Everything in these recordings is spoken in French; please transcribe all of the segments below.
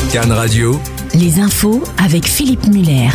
Cannes Radio. Les infos avec Philippe Muller.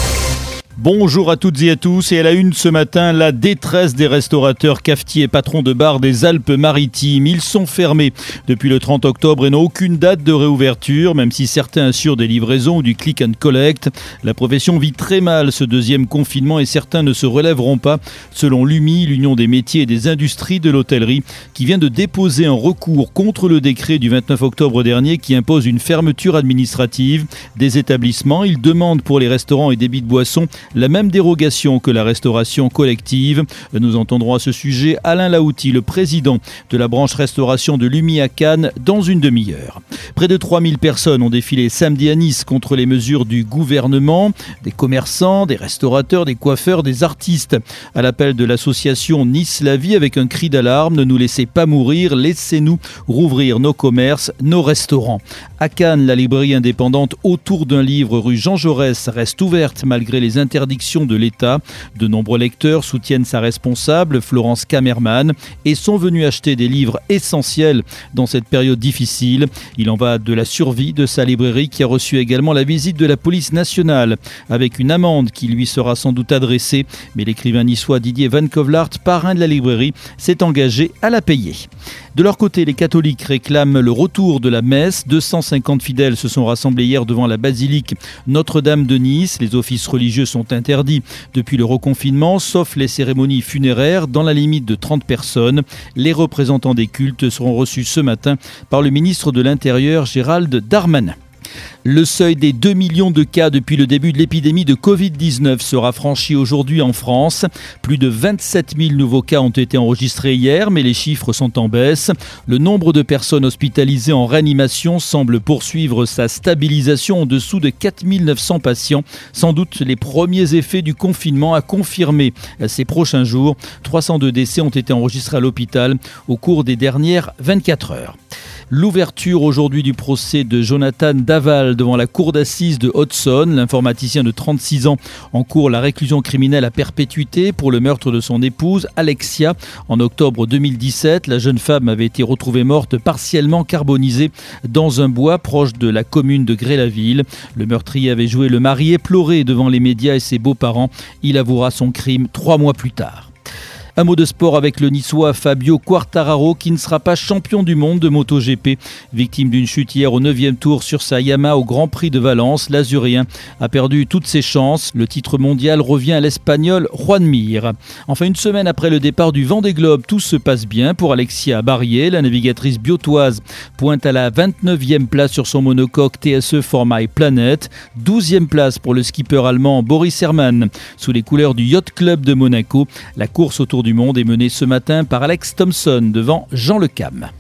Bonjour à toutes et à tous, et à la une ce matin, la détresse des restaurateurs, cafetiers et patrons de bars des Alpes-Maritimes. Ils sont fermés depuis le 30 octobre et n'ont aucune date de réouverture, même si certains assurent des livraisons ou du click and collect. La profession vit très mal ce deuxième confinement et certains ne se relèveront pas, selon l'UMI, l'Union des métiers et des industries de l'hôtellerie, qui vient de déposer un recours contre le décret du 29 octobre dernier qui impose une fermeture administrative des établissements. Ils demandent pour les restaurants et débits de boissons la même dérogation que la restauration collective. Nous entendrons à ce sujet Alain Laouty, le président de la branche restauration de l'UMI à Cannes, dans une demi-heure. Près de 3000 personnes ont défilé samedi à Nice contre les mesures du gouvernement, des commerçants, des restaurateurs, des coiffeurs, des artistes. À l'appel de l'association Nice la vie avec un cri d'alarme: ne nous laissez pas mourir, laissez-nous rouvrir nos commerces, nos restaurants. À Cannes, la librairie indépendante Autour d'un livre rue Jean Jaurès reste ouverte malgré les interdictions de l'État. De nombreux lecteurs soutiennent sa responsable, Florence Kammerman, et sont venus acheter des livres essentiels dans cette période difficile. Il en va de la survie de sa librairie, qui a reçu également la visite de la police nationale, avec une amende qui lui sera sans doute adressée. Mais l'écrivain niçois Didier Van Kovlart, parrain de la librairie, s'est engagé à la payer. De leur côté, les catholiques réclament le retour de la messe. 250 fidèles se sont rassemblés hier devant la basilique Notre-Dame de Nice. Les offices religieux sont interdits depuis le reconfinement, sauf les cérémonies funéraires dans la limite de 30 personnes. Les représentants des cultes seront reçus ce matin par le ministre de l'Intérieur, Gérald Darmanin. Le seuil des 2 millions de cas depuis le début de l'épidémie de Covid-19 sera franchi aujourd'hui en France. Plus de 27 000 nouveaux cas ont été enregistrés hier, mais les chiffres sont en baisse. Le nombre de personnes hospitalisées en réanimation semble poursuivre sa stabilisation en dessous de 4 900 patients. Sans doute les premiers effets du confinement à confirmer ces prochains jours. 302 décès ont été enregistrés à l'hôpital au cours des dernières 24 heures. L'ouverture aujourd'hui du procès de Jonathan Daval devant la cour d'assises de Hudson. L'informaticien de 36 ans encourt la réclusion criminelle à perpétuité pour le meurtre de son épouse Alexia. En octobre 2017, la jeune femme avait été retrouvée morte partiellement carbonisée dans un bois proche de la commune de Gré-la-Ville. Le meurtrier avait joué le mari éploré devant les médias et ses beaux-parents. Il avouera son crime 3 mois plus tard. Un mot de sport avec le niçois Fabio Quartararo, qui ne sera pas champion du monde de MotoGP. Victime d'une chute hier au 9e tour sur sa Yamaha au Grand Prix de Valence, l'Azurien a perdu toutes ses chances. Le titre mondial revient à l'Espagnol Juan Mir. Enfin, une semaine après le départ du Vendée Globe, tout se passe bien pour Alexia Barrier. La navigatrice biotoise pointe à la 29e place sur son monocoque TSE For My Planet. 12e place pour le skipper allemand Boris Herrmann. Sous les couleurs du Yacht Club de Monaco, la course autour du monde est menée ce matin par Alex Thompson devant Jean Le Cam.